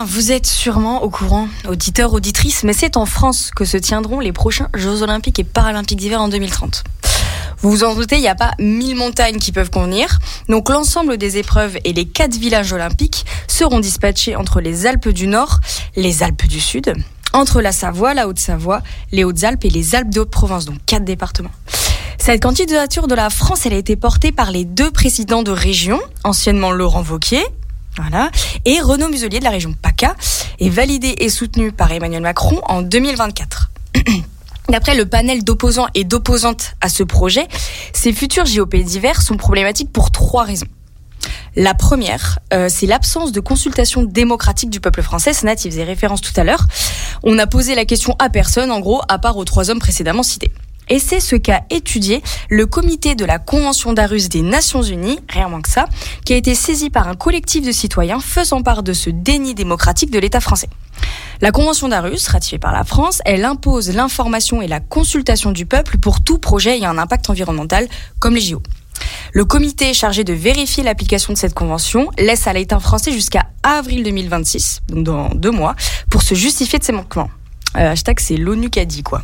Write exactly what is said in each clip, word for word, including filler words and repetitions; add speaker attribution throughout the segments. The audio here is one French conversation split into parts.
Speaker 1: Vous êtes sûrement au courant, auditeurs, auditrices, mais c'est en France que se tiendront les prochains Jeux Olympiques et Paralympiques d'hiver en deux mille trente. Vous vous en doutez, il n'y a pas mille montagnes qui peuvent convenir. Donc l'ensemble des épreuves et les quatre villages olympiques seront dispatchés entre les Alpes du Nord, les Alpes du Sud, entre la Savoie, la Haute-Savoie, les Hautes-Alpes et les Alpes de Haute-Provence, donc quatre départements. Cette candidature de la France, elle a été portée par les deux présidents de région, anciennement Laurent Wauquiez, voilà, et Renaud Muselier de la région PACA, et validée et soutenue par Emmanuel Macron en deux mille vingt-quatre. D'après le panel d'opposants et d'opposantes à ce projet, ces futurs J O P d'hiver sont problématiques pour trois raisons. La première, euh, c'est l'absence de consultation démocratique du peuple français. Sanat y faisait référence tout à l'heure. On n'a posé la question à personne, en gros, à part aux trois hommes précédemment cités. Et c'est ce qu'a étudié le comité de la Convention d'Aarhus des Nations Unies, rien moins que ça, qui a été saisi par un collectif de citoyens faisant part de ce déni démocratique de l'État français. La Convention d'Aarhus, ratifiée par la France, elle impose l'information et la consultation du peuple pour tout projet ayant un impact environnemental, comme les J O. Le comité chargé de vérifier l'application de cette convention laisse à l'État français jusqu'à avril deux mille vingt-six, donc dans deux mois, pour se justifier de ses manquements. Euh, hashtag c'est l'ONU qui a dit, quoi.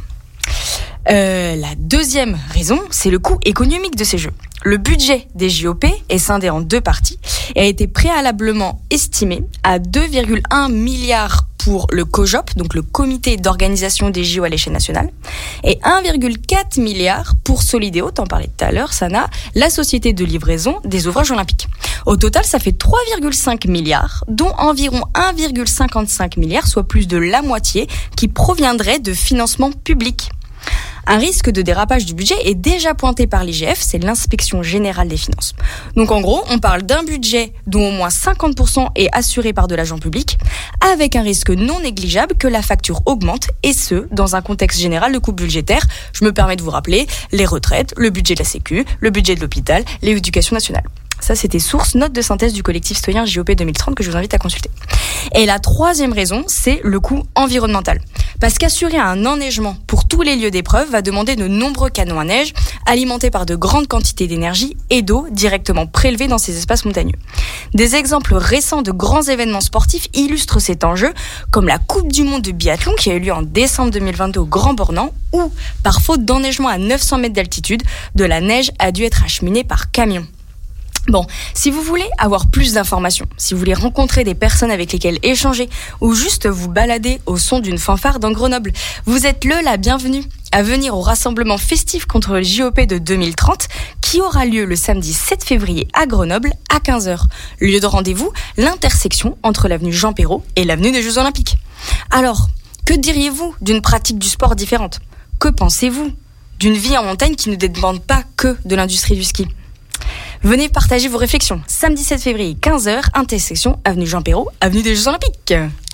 Speaker 1: Euh, la deuxième raison, c'est le coût économique de ces jeux. Le budget des J O P est scindé en deux parties et a été préalablement estimé à deux virgule un milliards pour le COJOP, donc le comité d'organisation des J O à l'échelle nationale, et un virgule quatre milliard pour Solideo, t'en parlais tout à l'heure, Sana, la société de livraison des ouvrages olympiques. Au total, ça fait trois virgule cinq milliards, dont environ un virgule cinquante-cinq milliard, soit plus de la moitié, qui proviendrait de financements publics. Un risque de dérapage du budget est déjà pointé par l'I G F, c'est l'Inspection Générale des Finances. Donc en gros, on parle d'un budget dont au moins cinquante pour cent est assuré par de l'argent public, avec un risque non négligeable que la facture augmente, et ce, dans un contexte général de coupe budgétaire. Je me permets de vous rappeler les retraites, le budget de la Sécu, le budget de l'hôpital, l'éducation nationale. Ça, c'était source, note de synthèse du collectif citoyen J O P deux mille trente que je vous invite à consulter. Et la troisième raison, c'est le coût environnemental. Parce qu'assurer un enneigement pour tous les lieux d'épreuve va demander de nombreux canons à neige, alimentés par de grandes quantités d'énergie et d'eau directement prélevées dans ces espaces montagneux. Des exemples récents de grands événements sportifs illustrent cet enjeu, comme la Coupe du Monde de biathlon qui a eu lieu en décembre deux mille vingt-deux au Grand Bornand, où, par faute d'enneigement à neuf cents mètres d'altitude, de la neige a dû être acheminée par camion. Bon, si vous voulez avoir plus d'informations, si vous voulez rencontrer des personnes avec lesquelles échanger ou juste vous balader au son d'une fanfare dans Grenoble, vous êtes le la bienvenue à venir au rassemblement festif contre le J O P de deux mille trente qui aura lieu le samedi sept février à Grenoble à quinze heures. Lieu de rendez-vous, l'intersection entre l'avenue Jean Perrot et l'avenue des Jeux Olympiques. Alors, que diriez-vous d'une pratique du sport différente ? Que pensez-vous d'une vie en montagne qui ne dépend pas que de l'industrie du ski ? Venez partager vos réflexions. Samedi sept février, quinze heures, intersection, avenue Jean Perrot, avenue des Jeux Olympiques.